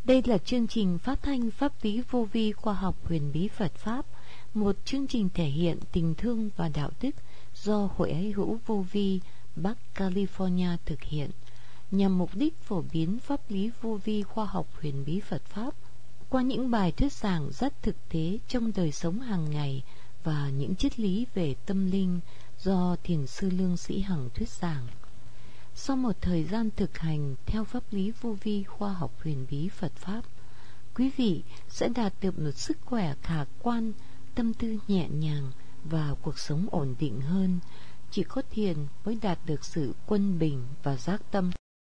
Đây là chương trình phát thanh pháp lý vô vi khoa học huyền bí Phật Pháp, một chương trình thể hiện tình thương và đạo đức do Hội Ái Hữu Vô Vi Bắc California thực hiện, nhằm mục đích phổ biến pháp lý vô vi khoa học huyền bí Phật Pháp qua những bài thuyết giảng rất thực tế trong đời sống hàng ngày và những triết lý về tâm linh do Thiền sư Lương Sĩ Hằng thuyết giảng. Sau một thời gian thực hành theo pháp lý vô vi khoa học huyền bí Phật Pháp, quý vị sẽ đạt được một sức khỏe khả quan, tâm tư nhẹ nhàng và cuộc sống ổn định hơn. Chỉ có thiền mới đạt được sự quân bình và giác tâm.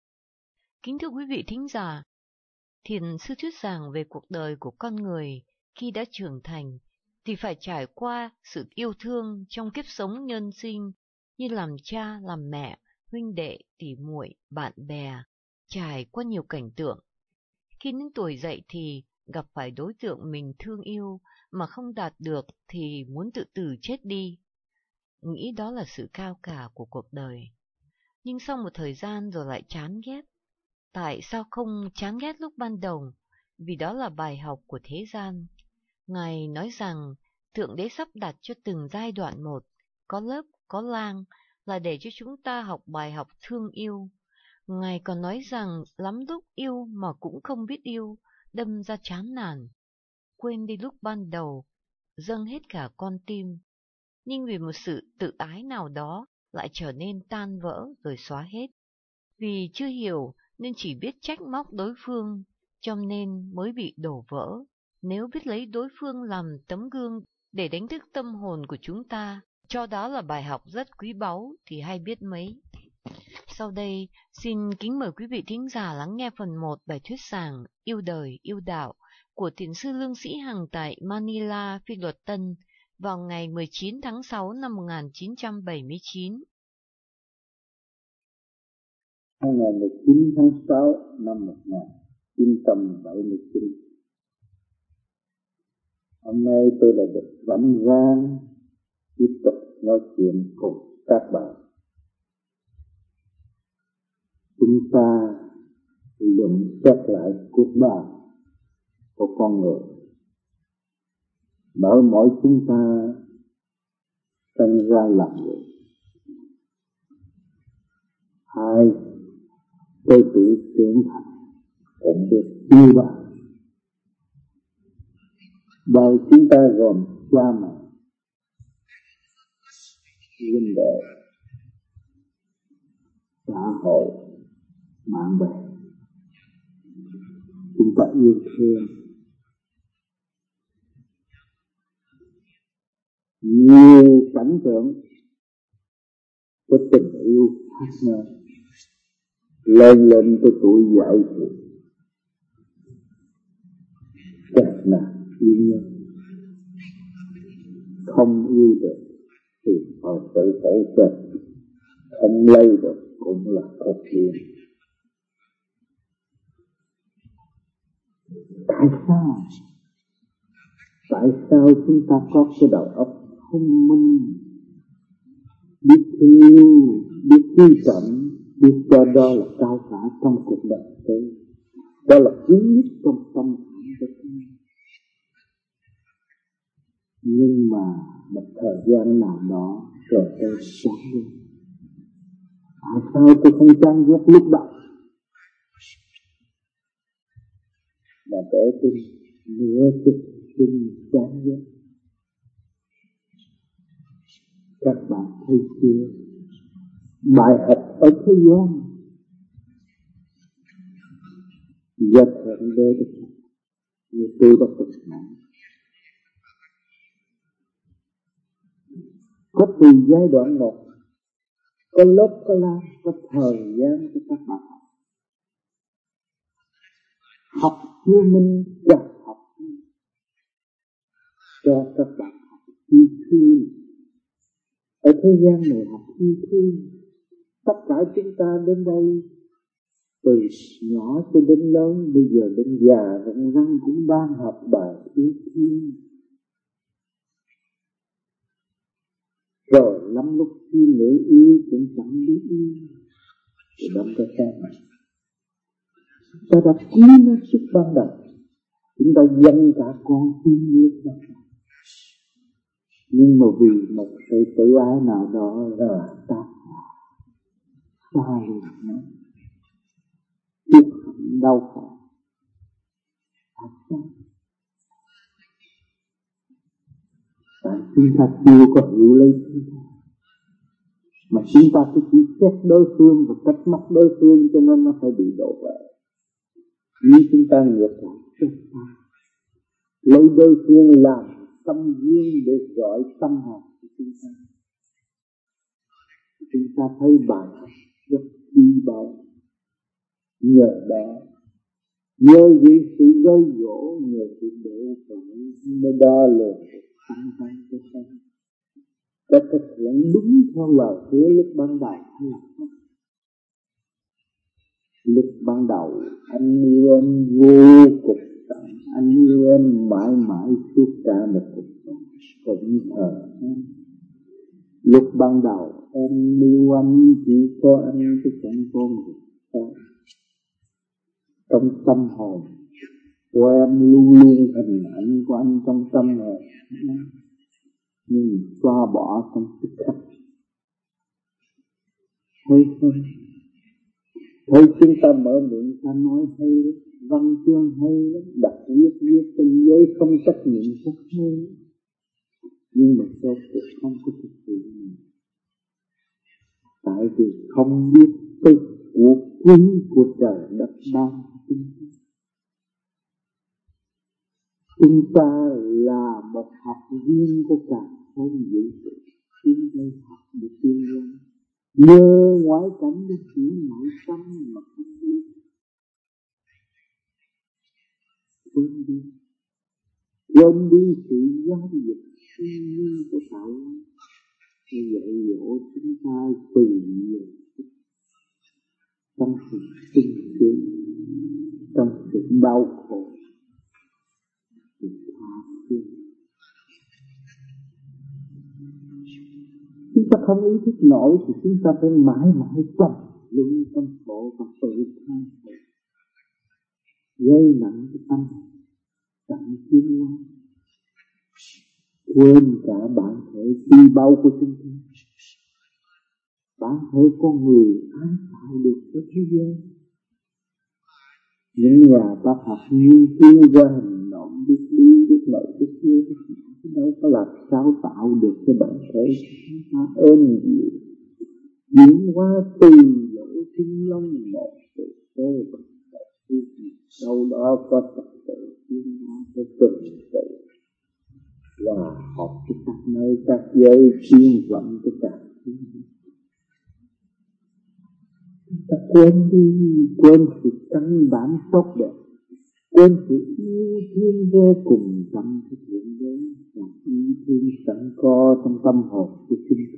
Kính thưa quý vị thính giả, Thiền sư thuyết giảng về cuộc đời của con người khi đã trưởng thành thì phải trải qua sự yêu thương trong kiếp sống nhân sinh như làm cha, làm mẹ, huynh đệ, tỉ muội, bạn bè, trải qua nhiều cảnh tượng. Khi đến tuổi dậy thì gặp phải đối tượng mình thương yêu mà không đạt được thì muốn tự tử chết đi. Nghĩ đó là sự cao cả của cuộc đời. Nhưng sau một thời gian rồi lại chán ghét. Tại sao không chán ghét lúc ban đầu? Vì đó là bài học của thế gian. Ngài nói rằng Thượng Đế sắp đặt cho từng giai đoạn một, có lớp, có lang, là để cho chúng ta học bài học thương yêu. Ngài còn nói rằng lắm lúc yêu mà cũng không biết yêu, đâm ra chán nản, quên đi lúc ban đầu, dâng hết cả con tim. Nhưng vì một sự tự ái nào đó lại trở nên tan vỡ rồi xóa hết. Vì chưa hiểu nên chỉ biết trách móc đối phương, cho nên mới bị đổ vỡ. Nếu biết lấy đối phương làm tấm gương để đánh thức tâm hồn của chúng ta, cho đó là bài học rất quý báu thì hay biết mấy. Sau đây, xin kính mời quý vị thính giả lắng nghe phần 1 bài thuyết giảng Yêu đời, yêu đạo của Thiền sư Lương Sĩ Hằng tại Manila, Phi Luật Tân vào ngày 19 tháng 6 năm 1979. Ngày 19 tháng 6 năm 1979. Hôm nay tôi đã được rảnh rang tiếp tục nói chuyện cùng các bạn. Chúng ta luận xét lại cuộc đời của con người. Bởi mỗi chúng ta sinh ra làm người. Hai, tôi tự trưởng thành cũng biết yêu bạn. Đời chúng ta gồm cha mẹ, huynh đệ, xã hội, bạn bè. Chúng ta yêu thương nhiều cảnh tượng của tình yêu khác nhau. Lên tới tuổi dậy thì chắc là yêu nhau. Không yêu được thì họ tự tử chết. Không lấy được cũng là thật chuyện. Tại sao? Tại sao chúng ta có cái đầu óc thông minh, biết yêu, biết quý trọng, biết cho đó là cao cả trong cuộc đời tôi. Đó là quý nhất trong tâm hồn của tôi. Nhưng mà một thời gian nào đó rồi tôi chán ghét. Tại sao tôi không chán ghét lúc đầu? Và để tôi nửa chút xin chán ghét. Các bạn thấy chưa? Bài học ở thế gian do Thượng Đế được như tôi đã thực hành. Có từ giai đoạn một, có lớp có la, có thời gian cho các bạn học. Học chưa minh, gặp học cho các bạn học yêu thương. Ở thế gian này học yêu thương. Tất cả chúng ta đến đây từ nhỏ cho đến lớn, bây giờ đến già vẫn răng cũng đang học bài yêu thương. Rồi lắm lúc khi người yêu cũng chẳng biết yêu thì đâm ra cha mẹ. Ta đã quý nó sức ban đầu, chúng ta dâng cả con tim nước đó. Nhưng mà vì một sự tự ái nào đó là ta lùi nó, tiếc hận đau khổ. Tại chúng ta chưa có hiểu lấy chúng ta, mà chúng ta cứ chỉ xét đối phương và trách móc đối phương, cho nên nó phải bị đổ vỡ. Như chúng ta ngược lại chúng ta lấy đối phương làm tâm duyên để gọi tâm hồn của chúng ta. Chúng ta thấy bài học rất quý báu. Nhờ đó, nhờ vì sự gây gỗ, nhờ sự đổ vỡ mới đo lường tâm tâm cho tâm. Đã thực hiện đúng theo lời hứa lúc ban đầu hay là không? Lúc ban đầu anh yêu em vô cùng tận, anh yêu em mãi mãi suốt cả một cuộc sống cũng thờ em. Lúc ban đầu em yêu anh chỉ có anh chứ chẳng có người khác. Trong tâm hồn của em luôn luôn hình ảnh của anh trong tâm hồn, nhưng xóa bỏ trong tức khắc. Thấy không? Thấy chúng ta mở miệng ta nói hay lắm, văn chương hay lắm, đặt viết trên giấy không trách nhiệm rất hay, nhưng mà sao cuộc không có thực hiện? Tại vì không biết tới cuộc quý của trời đất ban cho chúng ta là một học viên của cả không vũ trụ. Chúng ta học được tiên nhân, nhờ ngoại cảnh để chỉ nội tâm mà không biết. Quên đi sự giáo dục thiên nhiên của tạo hóa, để dạy dỗ chúng ta từ nhiều trong sự sung sướng, trong sự đau khổ, sự tha thứ. Chúng ta không ý thức nổi thì chúng ta phải mãi mãi trầm luân trong khổ và tự than khổ, gây nặng cái tâm chẳng tiến hóa, quên cả bản thể phi báu của chúng ta. Bản thể con người ai tạo được cho thế gian? Những nhà bác học nghiên cứu ra hình nộm biết đi biết lợi biết kia, chứ đâu có làm sao tạo được cái bản thể chúng ta êm dịu diễn hóa từ lỗ chân lông một sự cơ bản đâu đó có trật tự diễn hóa cái từng tự và học cái các nơi các giới chuyên vận cái cả ta quên sự căn bản tốt đẹp, quên sự yêu thương vô cùng trong cái chuyện đấy, và yêu thương sẵn có trong tâm hồn của chúng ta.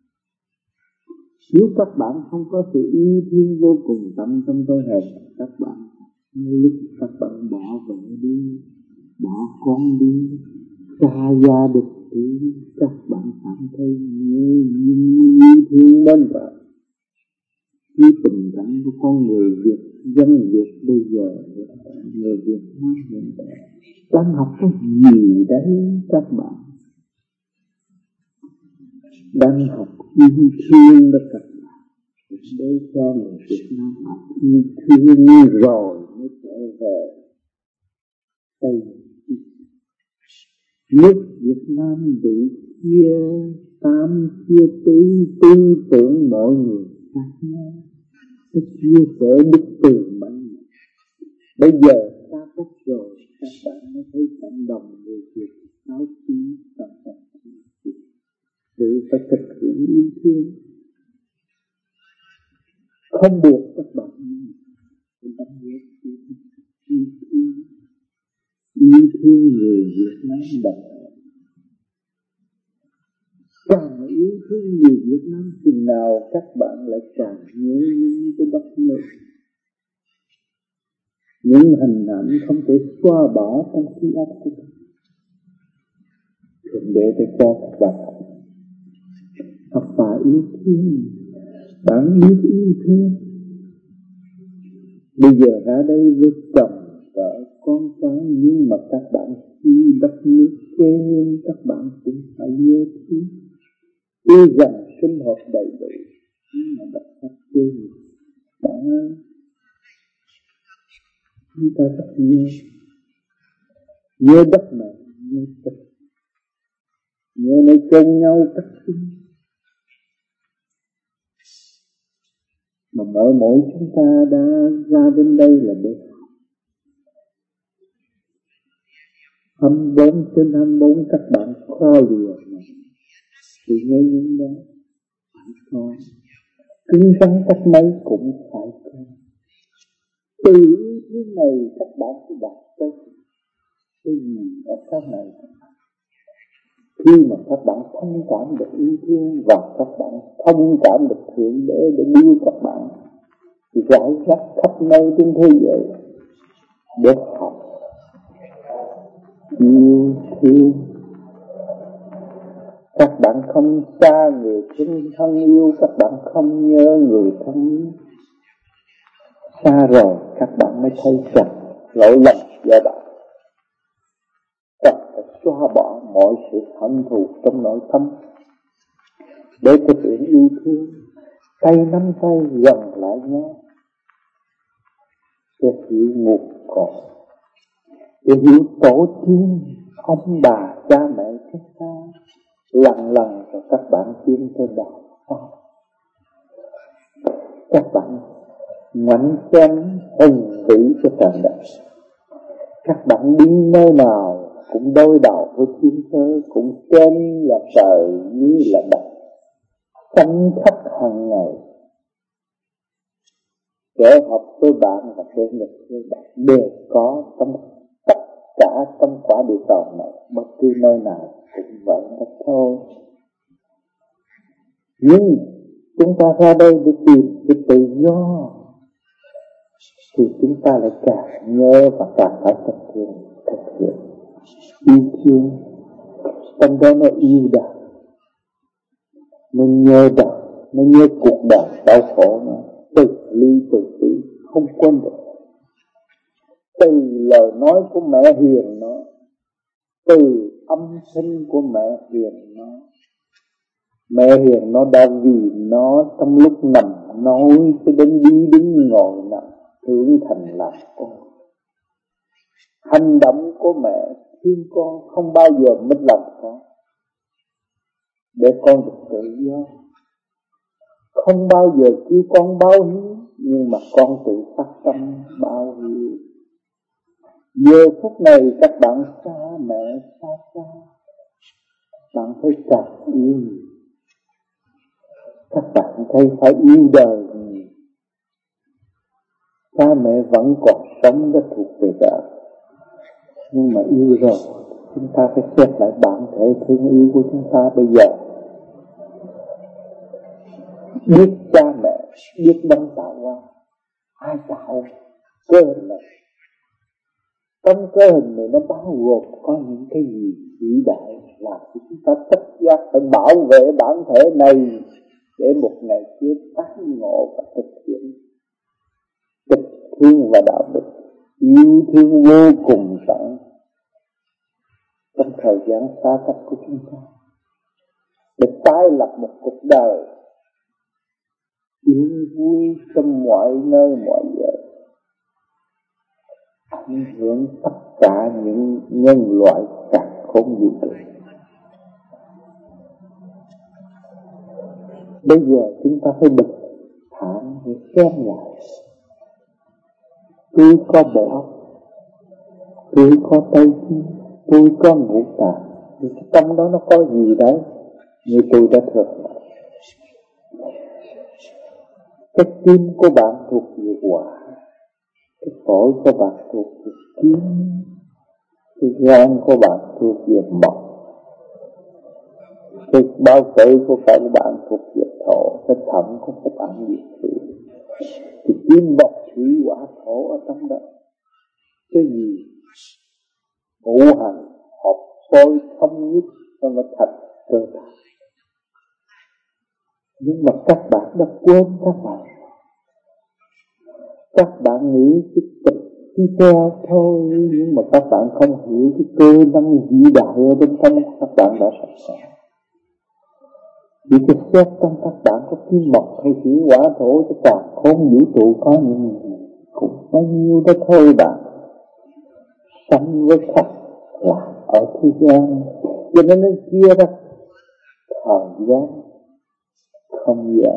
Nếu các bạn không có sự yêu thương vô cùng tận trong cơ thể các bạn, lúc các bạn bỏ vợ đi, bỏ con đi, xa gia đình đi, các bạn cảm thấy như yêu thương đến vậy. Như tình cảnh của con người Việt, dân Việt bây giờ, người Việt Nam hiện tại đang học cái gì đấy các bạn? Đang học yêu thương đó các bạn. Để cho người Việt Nam học yêu thương rồi mới trở về Tây. Nước Việt Nam bị chia tam chia tứ, tư tưởng mọi người khác nhau, cái chia sẻ đức từ mạnh. Bây giờ xa cách rồi, các bạn mới thấy cộng đồng người Việt nói tiếng cộng đồng người Việt tự phải thực hiện yêu thương, không buộc các bạn chúng ta biết yêu thương người Việt Nam đặc. Càng yêu thương người Việt Nam chừng nào các bạn lại càng nhớ cái đất nước. Những hình ảnh không thể xóa bỏ trong trí óc của các bạn. Thượng Đế để cho các bạn học và yêu thương. Bạn biết yêu thương Bây giờ ra đây với chồng, vợ, con cái, nhưng mà các bạn khi đất nước quê hương các bạn cũng phải nhớ thương. Tuy rằng sinh hoạt đầy đủ, nhưng mà đất nước quê hương bạn ơi, chúng ta rất nhớ đất này, nhớ đất, nhớ nơi chôn nhau cắt sinh. Mà mỗi chúng ta đã ra đến đây là để 24/24 các bạn kho lìa này, thì nhớ những đó phải có, cứng rắn cách mấy cũng phải có. Từ ý thứ này các bạn sẽ đạt tới cái gì ở sau này. Khi mà các bạn thông cảm được yêu thương và các bạn thông cảm được Thượng Đế để đưa các bạn rải rác khắp nơi trên thế giới để học yêu thương. Các bạn không xa người thân yêu, các bạn không nhớ người thân yêu. Xa rồi các bạn mới thấy rằng lỗi lầm do bạn. Cần phải xóa bỏ mọi sự hận thù trong nội tâm để thực hiện yêu thương, tay nắm tay gần lại nhau để hiểu nguồn cội, để hiểu tổ tiên ông bà cha mẹ chúng ta. Lần rồi các bạn tiến tới đạo Pháp. Các bạn ngoảnh xem hùng vĩ cho trời đất. Các bạn đi nơi nào cũng đối đầu với thiên cơ, cũng trên là trời như là đất, tranh khắp hàng ngày. Kẻ học với bạn và kẻ nghịch với bạn đều có trong tất cả trong quả địa cầu này, bất cứ nơi nào cũng vậy đó thôi. Nhưng chúng ta ra đây để tìm cái tự do, thì chúng ta lại càng nhớ và càng phải thực hiện yêu thương. Trong đó nó yêu đời, nó nhớ đời, nó nhớ cuộc đời đau khổ nó, từ ly từ tí không quên được. Từ lời nói của mẹ hiền nó, từ âm thanh của mẹ hiền nó. Mẹ hiền nó đã vì nó trong lúc nằm nói cho đến đi đứng ngồi nằm trưởng thành làm con. Hành động của mẹ thương con không bao giờ mất lòng con, để con được tự do. Không bao giờ kêu con báo hiếu, nhưng mà con tự phát tâm báo hiếu. Giờ phút này các bạn xa mẹ xa, bạn thấy càng yêu. Các bạn thấy phải yêu đời. Cha mẹ vẫn còn sống đó thuộc về đời, nhưng mà yêu rồi chúng ta phải xét lại bản thể thương yêu của chúng ta bây giờ. Biết cha mẹ, biết đấng tạo hóa, ai tạo cơ hình này. Trong cơ hình này nó bao gồm có những cái gì vĩ đại, làm cho chúng ta tất giác phải bảo vệ bản thể này để một ngày kia tái ngộ và thực hiện tình thương và đạo đức, yêu thương vô cùng tận trong thời gian xa cách của chúng ta, để tái lập một cuộc đời yên vui trong mọi nơi mọi giờ, ảnh hưởng tất cả những nhân loại cả không vũ trụ. Bây giờ chúng ta phải bình thản để xem lại. Tôi có bộ óc, tôi có tay chân, tôi có ngũ tạng, thì trong đó nó có gì đấy như tôi đã thừa. Cái tim của bạn thuộc về hỏa, cái phổi của bạn thuộc về kim, cái gan của bạn thuộc về mộc, cái bao tử của các bạn thuộc về thổ, cái thận của các bạn về thủy. Thì kim mộc thủy hỏa thổ ở trong đó. Cái gì ngũ hành hợp phối thống nhất cho nó thành cơ thể. Nhưng mà các bạn đã quên các Các bạn nghĩ cái tịch đi theo thôi, nhưng mà các bạn không hiểu cái cơ năng vĩ đại ở bên trong các bạn đã sẵn có. Vì cái xét trong các bạn có kim mộc hay thủy hỏa thổ, cho cả không vũ trụ có những cũng bao nhiêu đó thôi bạn. Sanh với sắc là ở thế gian, cho nên nó chia ra thời gian, không gian.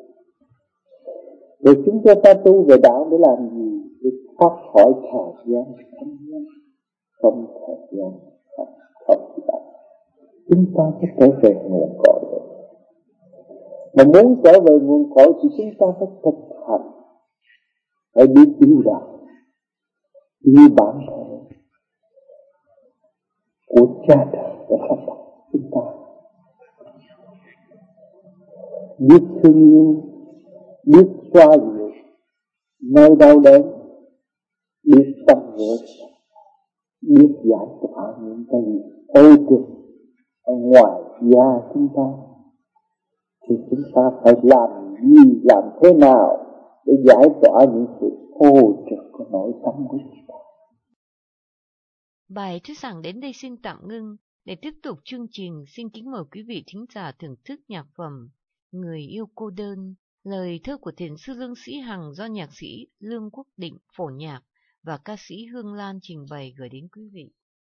Rồi chúng ta tu về đạo để làm gì? Để thoát khỏi thời gian, không thời gian, không gian. Chúng ta phải trở về nguồn cội. Mà muốn trở về nguồn cội thì chúng ta phải thực hành, phải biết yêu đạo, yêu bản thể của cha trời đã sắp đặt chúng ta. Biết thương yêu, biết xoa dịu nơi đau đớn, biết tâm nhớ, biết giải tỏa những cái gì ô trực ở ngoài da chúng ta, thì chúng ta phải làm gì, làm thế nào để giải tỏa những sự ô trực của nội tâm của chúng ta. Bài thuyết giảng đến đây xin tạm ngưng. Để tiếp tục chương trình, xin kính mời quý vị thính giả thưởng thức nhạc phẩm Người yêu cô đơn, lời thơ của thiền sư Lương Sĩ Hằng do nhạc sĩ Lương Quốc Định phổ nhạc và ca sĩ Hương Lan trình bày gửi đến quý vị.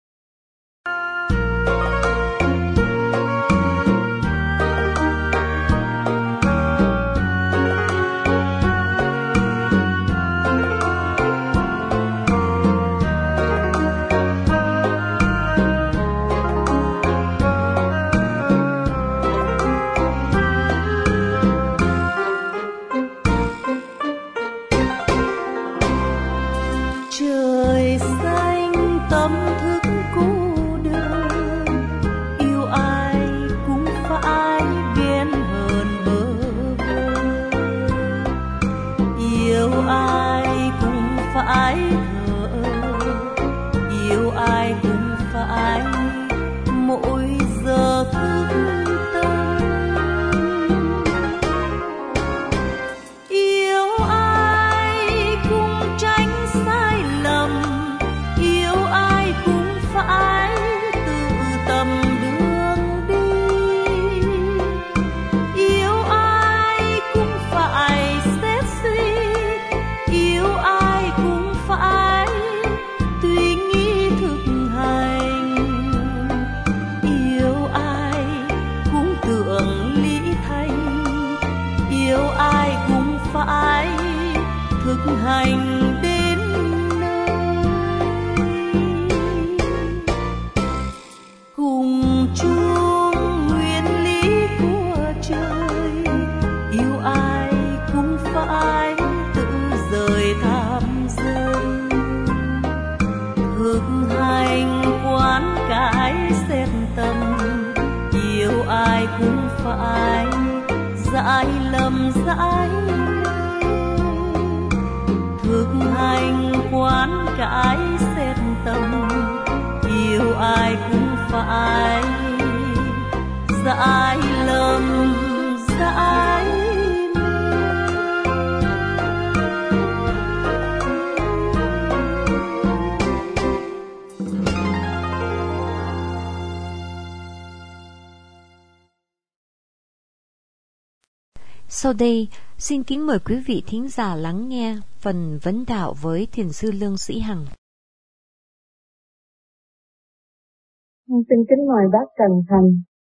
Trời xanh tâm thức cô đơn, yêu ai cũng phải ghen hờn bơ vơ, yêu ai cũng phải thờ ơ, yêu ai cũng phải mỗi giờ thức tâm. Yêu ai cũng tránh sai lầm, yêu ai cũng phải tự tầm đường đi, yêu ai cũng phải xét suy, yêu ai cũng phải tùy nghi thực hành, yêu ai cũng tưởng lý thành, yêu ai cũng phải thực hành đến nơi. Cùng chung nguyên lý của trời, yêu ai cũng phải tự rời tham dân, thực hành quán cái xét tâm, yêu ai cũng phải giải lầm giải thực hành quán cái xét tâm, yêu ai cũng phải giải lầm giải. Sau đây, xin kính mời quý vị thính giả lắng nghe phần vấn đạo với thiền sư Lương Sĩ Hằng. Xin kính mời bác Trần Thành.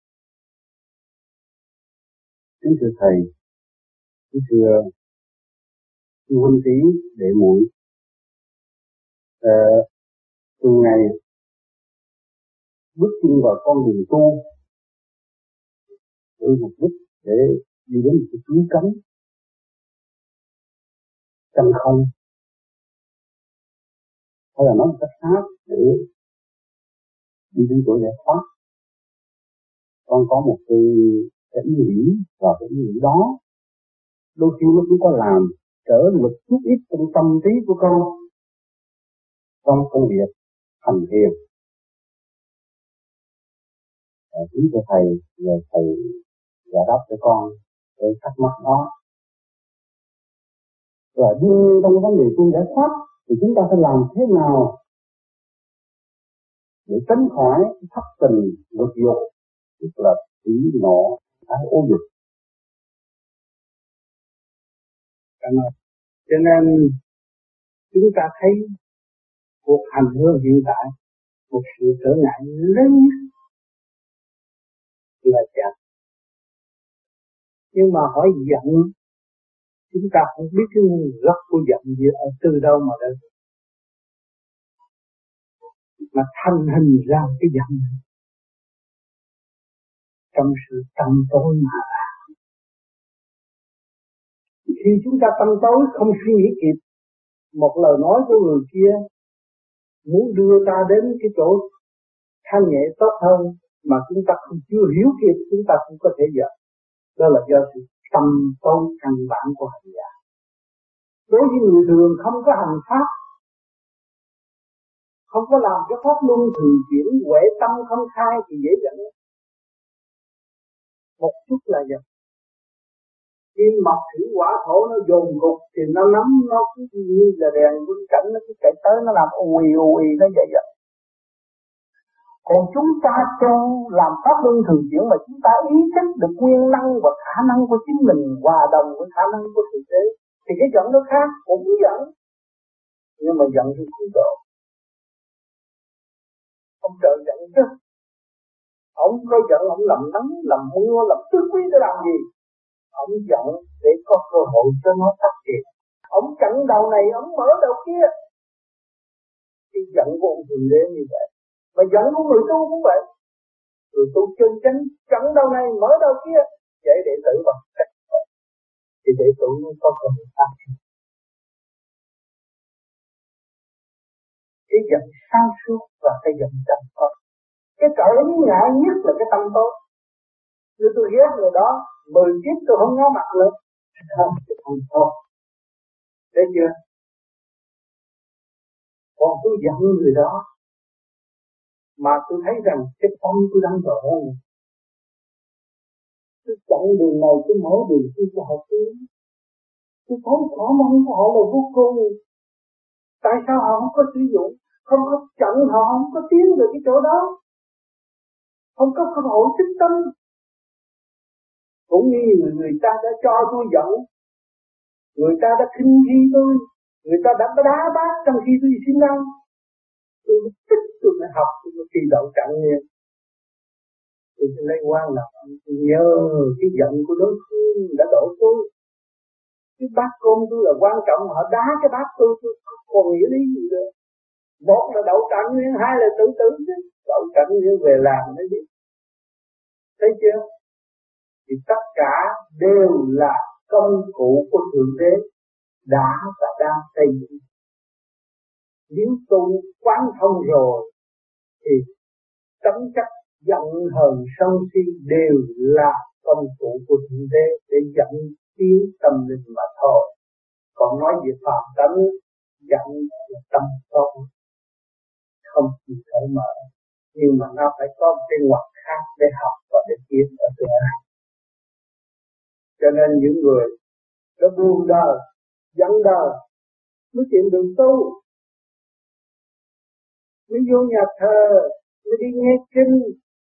Kính thưa thầy, kính thưa huynh tí đệ muội, từ ngày bước chân vào con đường tu với mục đích để đi đến một cái cứu cánh chân không, hay là nói một cách khác để đi đến chỗ giải thoát, con có một cái ý nghĩ, và cái ý nghĩ đó đôi khi nó cũng có làm trở lực chút ít trong tâm trí của con trong công việc hành thiền. Kính thưa thầy, nhờ thầy giải đáp cho con cái thắc mắc đó. Và đi trong vấn đề tu giải thoát thì chúng ta phải làm thế nào để tránh khỏi thất tình dục dục, tức là thủy nộ, cái ô dục. Cho nên chúng ta thấy cuộc hành hương hiện tại một sự trở ngại lớn nhất là giận. Nhưng mà hỏi giận, chúng ta không biết cái nguồn gốc của giận gì ở từ đâu mà đến, mà thành hình ra cái giận trong sự tâm tối mà. Khi chúng ta tâm tối không suy nghĩ kịp một lời nói của người kia muốn đưa ta đến cái chỗ thanh nhẹ tốt hơn mà chúng ta không chưa hiểu kịp, chúng ta không có thể giận. Đó là do sự tâm tối căn bản của hành giả. Đối với người thường không có hành pháp, không có làm cái pháp luân thường chuyển, huệ tâm không khai thì dễ giận. Một chút là giận. Kim mộc thủy hỏa thổ nó dồn cục thì nó nắm, nó cứ như là đèn quân cảnh, nó cứ chạy tới nó làm ùi nó vậy giận. Còn chúng ta tu làm pháp luân thường chuyển mà chúng ta ý thức được nguyên năng và khả năng của chính mình hòa đồng với khả năng của thực tế thì cái giận nó khác, cũng giận nhưng mà giận thì cứu độ. Ông trời giận chứ, ông có giận ông làm nắng làm mưa làm tứ quý để làm gì? Ông giận để có cơ hội cho nó phát triển. Ông chặn đầu này ông mở đầu kia. Cái giận của ông Thượng Đế như vậy, mà giận của người tu cũng vậy. Người tu chân chánh chặn đầu này mở đầu kia, vậy đệ tử bằng cách vậy thì đệ tử mới có cơ hội phát triển. Cái giận sáng suốt và cái giận trầm tốt. Cái trở ngại nhất là cái tâm tốt. Nếu tôi ghét người đó 10 kiếp tôi không ngó mặt nữa, không tốt. Thấy chưa? Còn tôi giận người đó mà tôi thấy rằng cái tâm tôi đang đổ, tôi chọn đường này, tôi mở đường tôi cho họ tiến. Tôi thấy khả năng của họ là vô cùng. Tại sao họ không có sử dụng? Không có chặn họ, không có tiến được cái chỗ đó. Không có cơ hội tích tâm. Cũng như người ta đã cho tôi giận, người ta đã khinh khi tôi, người ta đã đá bát trong khi tôi xin ăn. Tôi tích tôi phải học, tôi phải kỳ đậu trạng nhiên. Tôi sẽ lấy quan là tôi nhớ cái giận của đối phương đã đổ tôi. Cái bát cơm tôi là quan trọng, họ đá cái bát tôi còn nghĩa lý gì nữa. Một là đậu trạng nhiên, hai là tự tử chứ. Đậu trạng nhiên về làm đấy chứ. Thấy chưa? Thì tất cả đều là công cụ của Thượng Đế đã và đang xây dựng. Nếu tu quán thông rồi thì tấm chất giận hờn sân si đều là công cụ của Thượng Đế để dẫn tiến tâm linh mà thôi. Còn nói về phạm tánh, giận là tâm tốt, không chỉ cởi mở, nhưng mà nó phải có cái ngoặt khác để học và để tiến ở tương lai. Cho nên những người đã buông đời, giận đời mới tìm đường tu, mới vô nhà thờ, mới đi nghe kinh.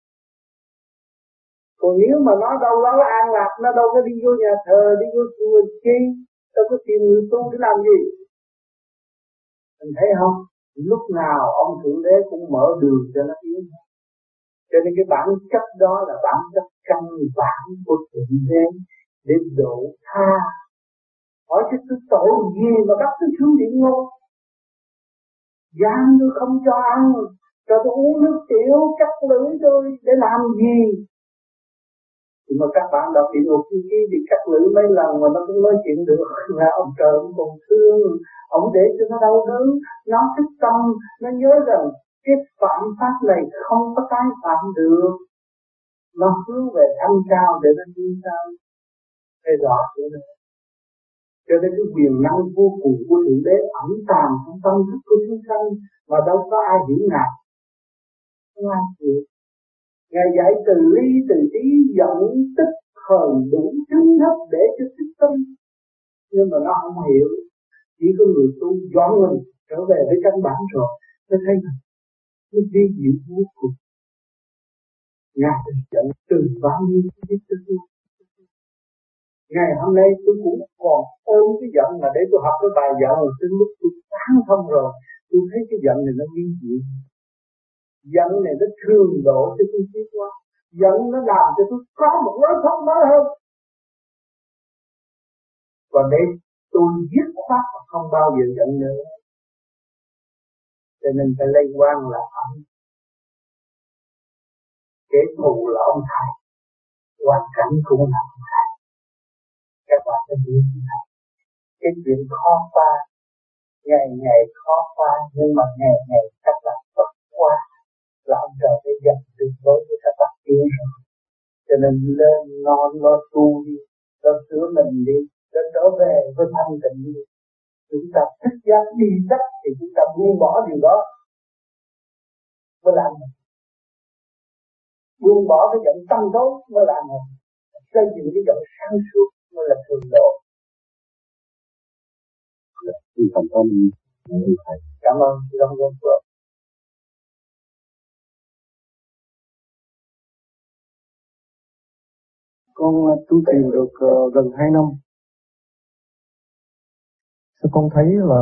Còn nếu mà nó đâu đó an lạc, nó đâu có đi vô nhà thờ, đi vô chùa chi, đâu có tìm người tu để làm gì. Mình thấy không? Lúc nào ông Thượng Đế cũng mở đường cho nó tiến. Cho nên cái bản chất đó là bản chất căn bản của Thượng Đế để độ tha. Hỏi chứ tôi tội gì mà bắt tôi xuống địa ngục? Giam tôi không cho ăn, cho tôi uống nước tiểu, cắt lưỡi tôi để làm gì? Thì mà các bạn đọc địa ngục kia thì cắt lưỡi mấy lần mà nó cũng nói chuyện được là ông trời ông còn thương, ông để cho nó đau đớn, nó thức tâm, nó nhớ rằng cái phạm pháp này không có tái phạm được, nó hướng về thanh cao để nó đi sao? Thấy rõ chưa này? Cho nên cái quyền năng vô cùng của Thượng Đế ẩn tàng trong tâm thức của chúng sanh mà đâu có ai hiểu Ngài. Không ai hiểu. Ngài dạy từ ly từ trí dẫn tích hờn đủ chứng hấp để cho thức tâm. Nhưng mà nó không hiểu. Chỉ có người tu dọn mình trở về với căn bản rồi mới thấy rằng nó vi diệu vô cùng. Ngài dẫn từ bao nhiêu kiếp cho tôi. Ngày hôm nay tôi cũng còn ôm cái giận mà để tôi học cái bài giận rồi tới lúc tôi tán thông rồi tôi thấy cái giận này nó vi diệu. Giận này nó thường độ cho tôi tiến hóa. Giận nó làm cho tôi có một lối thoát mới hơn. Còn đây tôi dứt khoát và không bao giờ giận nữa. Cho nên phải lấy quan là ông. Kẻ thù là ông thầy. Hoàn cảnh cũng là ông thầy. Các bạn phải biết như này. Cái chuyện khó qua, ngày ngày khó qua, nhưng mà ngày ngày các bạn vượt qua là ông trời sẽ dành tuyệt đối với các bạn tiến rồi. Cho nên lên non lo tu đi, lo sửa mình đi, lo trở về với thanh tịnh đi. Chúng ta thích giác đi đất thì chúng ta buông bỏ điều đó mới làm được. Buông bỏ cái giận tâm tối mới làm được. Xây dựng cái giận sáng suốt mới là thường độ. Cảm ơn thầy. Cảm ơn sự đóng góp của ông. Con tu thiền được gần 2 năm. Sao con thấy là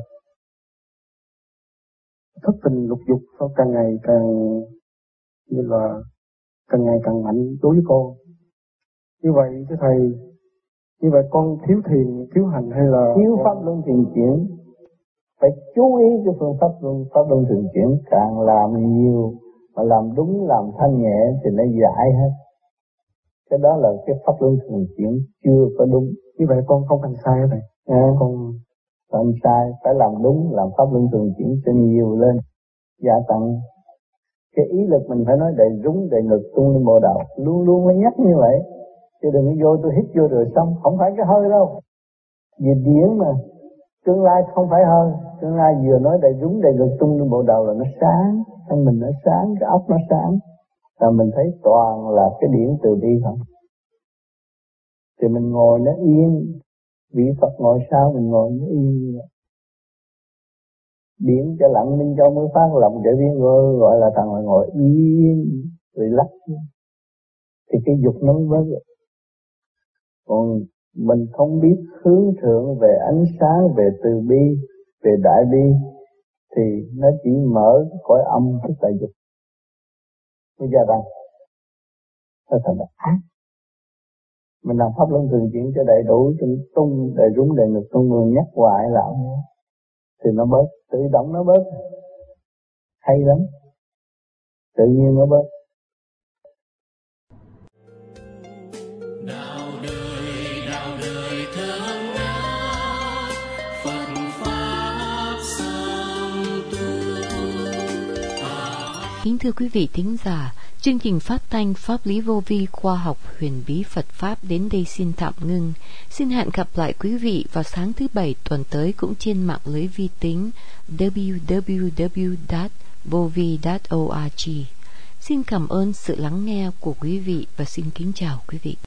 thất tình lục dục sao càng ngày càng như là càng ngày càng mạnh đối với con. Như vậy thưa thầy, như vậy con thiếu thiền, thiếu hành hay là thiếu pháp luân thường chuyển? Phải chú ý cái phương pháp luân thường chuyển, càng làm nhiều mà làm đúng làm thanh nhẹ thì nó giải hết. Cái đó là cái pháp luân thường chuyển chưa có đúng. Như vậy con không hành sai thầy. Con làm sai, phải làm đúng, làm pháp luân thường chuyển cho nhiều lên, gia tăng. Cái ý lực mình phải nói đầy rúng, đầy ngực, tung lên bộ đầu, luôn luôn phải nhắc như vậy. Chứ đừng có vô tôi hít vô rồi xong, không phải cái hơi đâu. Vì điển mà, tương lai không phải hơi, tương lai vừa nói đầy rúng, đầy ngực, tung lên bộ đầu là nó sáng, thân mình nó sáng, cái óc nó sáng. Và mình thấy toàn là cái điển từ bi không. Thì mình ngồi nó yên, vị Phật ngồi sao mình ngồi nó yên như vậy. Điển cho lặng minh châu mới phát lòng để viên gọi là thằng là ngồi yên, rồi lắc. Thì cái dục nó mới bớt rồi. Còn mình không biết hướng thượng về ánh sáng, về từ bi, về đại bi, thì nó chỉ mở cõi âm tức là dục. Nó gia tăng. Nó thành là ác. Mình làm pháp luân thường chuyển cho đầy đủ, cho tung, đầy rúng, đầy ngực, tung người nhắc hoài làm thì nó bớt, tự động nó bớt. Hay lắm. Tự nhiên nó bớt. Đạo đời thương ngát, Phật pháp song tu. Kính thưa quý vị thính giả, chương trình phát thanh Pháp lý vô vi khoa học huyền bí Phật Pháp đến đây xin tạm ngưng. Xin hẹn gặp lại quý vị vào sáng thứ Bảy tuần tới cũng trên mạng lưới vi tính www.vovi.org. Xin cảm ơn sự lắng nghe của quý vị và xin kính chào quý vị.